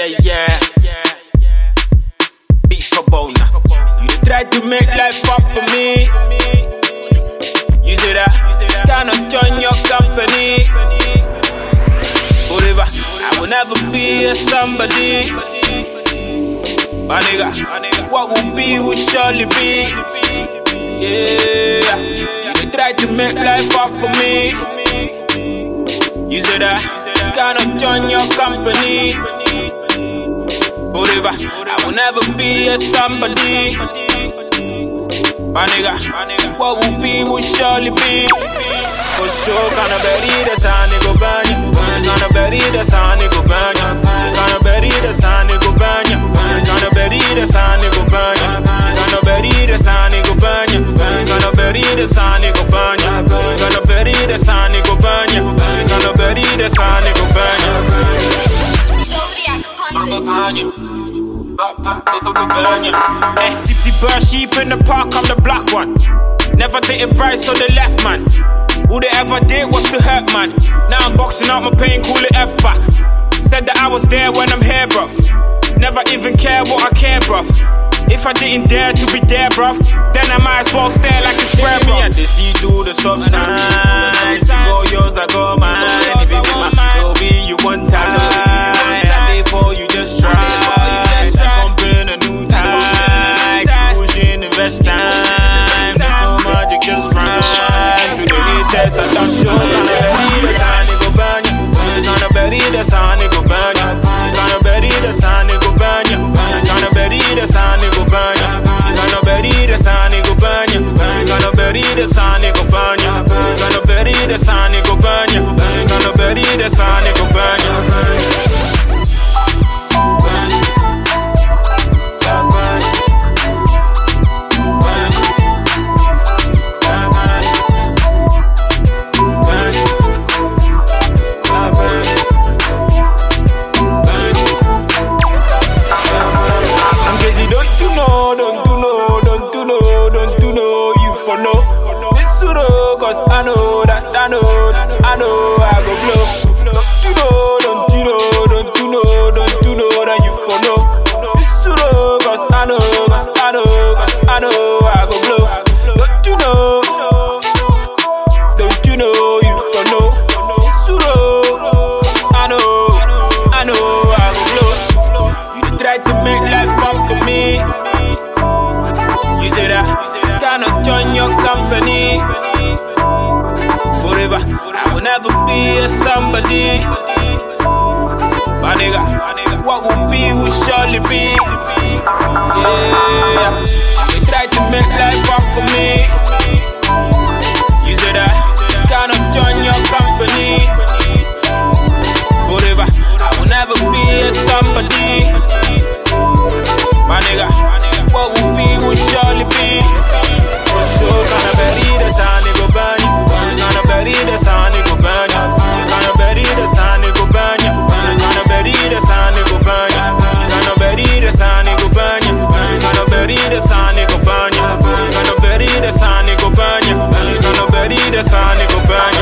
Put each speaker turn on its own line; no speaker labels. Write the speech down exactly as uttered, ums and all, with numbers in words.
yeah, yeah. Beat for bona. You dey try to make life up for me. You say that cannot join your company. Forever, I will never be a somebody. My nigga, what will be will surely be. Yeah, you dey try to make life up for me. You say that cannot join your company. Forever, I will never be a somebody. My nigga, what will be will surely be. For sure, kinda bury the sun, go burn ya. Kinda bury the sun, go burn ya. Kinda bury the sun, go burn ya. Kinda bury the sun, go burn ya. Kinda bury the sun, go burn ya. Kinda bury the sun, go burn ya. Kinda bury the sun, go burn ya. Kinda bury the sun, go burn ya. Hey, Sipsy bird sheep in the park, I'm the black one. Never dated right, so the left man. All they ever did was to hurt man. Now I'm boxing out my pain, call it F back. Said that I was there when I'm here, bruv. Never even care what I care, bruv. If I didn't dare to be there, bruv, then I might as well stare like it's square me. And they see through the stop signs. You go yours, I go mine. If you with my Joby, you one time. And therefore you just try. I'm pumping a new time. Pushing invest time. There's no magic, just rhyme. To the need test, I don't show. Gonna bury the sun, go burn ya. Gonna bury the sun, go burn ya. Gonna bury the sun, go burn ya. Gonna bury the sun, go burn ya. Gonna bury the sun, go burn ya. Gonna bury the sun, go burn ya. Gonna bury the sun, go burn ya. I know that, I know, I know I go blow. Don't you know, don't you know, don't you know, don't you know that you for know. It's true, cause I know, cause I know, cause I know I go blow. Don't you know, don't you know you for know. It's true, I know, I know I go blow. You try to make life fun for me. You say that cannot join your company. Forever, I will never be a somebody. My nigga, what will be will surely be. Yeah, they try to make life up for me. You say that cannot join your company. Forever, I will never be a somebody. My nigga, what will be will surely be. For sure, gonna bury the sun, go burn ya. Gonna bury the sun, go burn ya. Gonna bury the sun, go burn ya. Gonna bury the sun, go burn ya. Gonna bury the sun, go burn ya. Gonna bury the sun, go burn ya. Gonna bury the sun, go burn ya. Gonna bury the sun, go burn ya.